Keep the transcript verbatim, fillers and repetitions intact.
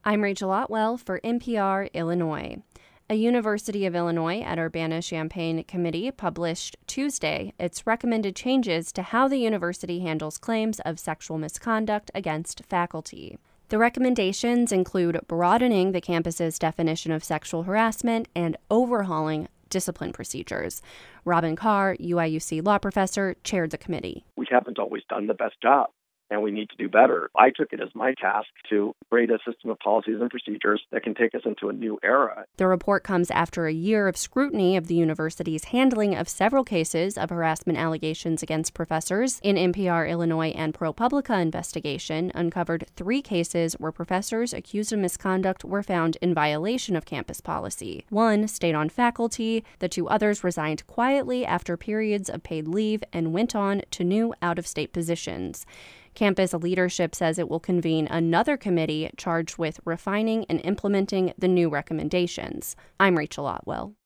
I'm Rachel Otwell for N P R Illinois. A University of Illinois at Urbana-Champaign committee published Tuesday its recommended changes to how the university handles claims of sexual misconduct against faculty. The recommendations include broadening the campus's definition of sexual harassment and overhauling discipline procedures. Robin Carr, U I U C law professor, chaired the committee. We haven't always done the best job, and we need to do better. I took it as my task to create a system of policies and procedures that can take us into a new era. The report comes after a year of scrutiny of the university's handling of several cases of harassment allegations against professors. An N P R Illinois and ProPublica investigation uncovered three cases where professors accused of misconduct were found in violation of campus policy. One stayed on faculty, the two others resigned quietly after periods of paid leave and went on to new out-of-state positions. Campus leadership says it will convene another committee charged with refining and implementing the new recommendations. I'm Rachel Otwell.